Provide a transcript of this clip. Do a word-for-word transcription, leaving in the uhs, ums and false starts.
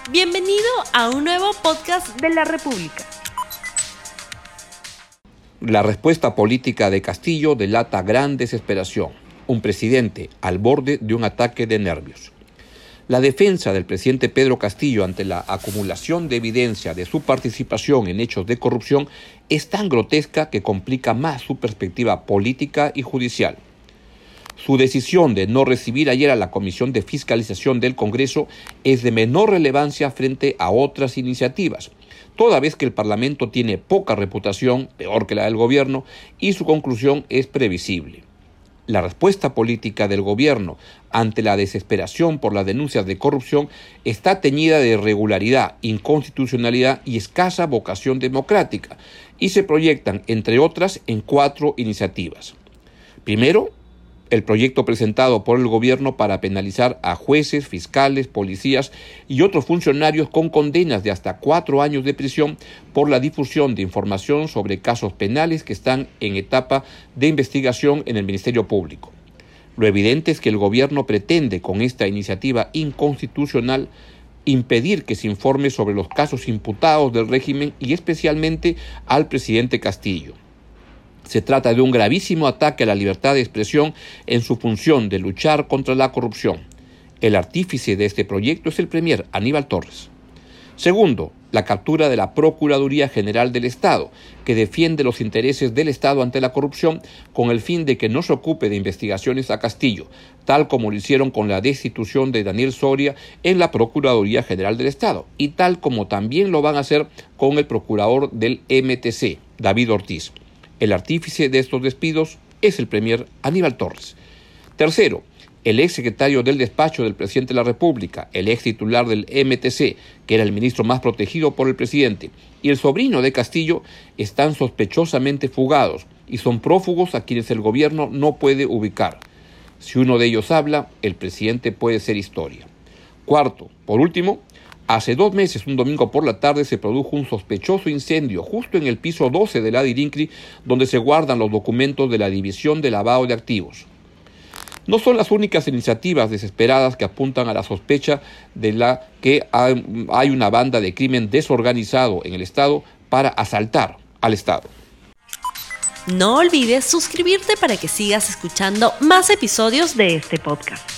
Bienvenido a un nuevo podcast de la República. La respuesta política de Castillo delata gran desesperación. Un presidente al borde de un ataque de nervios. La defensa del presidente Pedro Castillo ante la acumulación de evidencia de su participación en hechos de corrupción es tan grotesca que complica más su perspectiva política y judicial. Su decisión de no recibir ayer a la Comisión de Fiscalización del Congreso es de menor relevancia frente a otras iniciativas, toda vez que el Parlamento tiene poca reputación, peor que la del gobierno, y su conclusión es previsible. La respuesta política del gobierno ante la desesperación por las denuncias de corrupción está teñida de irregularidad, inconstitucionalidad y escasa vocación democrática, y se proyectan, entre otras, en cuatro iniciativas. Primero, el proyecto presentado por el gobierno para penalizar a jueces, fiscales, policías y otros funcionarios con condenas de hasta cuatro años de prisión por la difusión de información sobre casos penales que están en etapa de investigación en el Ministerio Público. Lo evidente es que el gobierno pretende, con esta iniciativa inconstitucional, impedir que se informe sobre los casos imputados del régimen y especialmente al presidente Castillo. Se trata de un gravísimo ataque a la libertad de expresión en su función de luchar contra la corrupción. El artífice de este proyecto es el premier Aníbal Torres. Segundo, la captura de la Procuraduría General del Estado, que defiende los intereses del Estado ante la corrupción con el fin de que no se ocupe de investigaciones a Castillo, tal como lo hicieron con la destitución de Daniel Soria en la Procuraduría General del Estado, y tal como también lo van a hacer con el procurador del M T C, David Ortiz. El artífice de estos despidos es el premier Aníbal Torres. Tercero, el ex secretario del despacho del presidente de la República, el ex titular del M T C, que era el ministro más protegido por el presidente, y el sobrino de Castillo están sospechosamente fugados y son prófugos a quienes el gobierno no puede ubicar. Si uno de ellos habla, el presidente puede ser historia. Cuarto, por último, hace dos meses, un domingo por la tarde, se produjo un sospechoso incendio justo en el piso doce de la DIRINCRI, donde se guardan los documentos de la División de Lavado de Activos. No son las únicas iniciativas desesperadas que apuntan a la sospecha de la que hay una banda de crimen desorganizado en el Estado para asaltar al Estado. No olvides suscribirte para que sigas escuchando más episodios de este podcast.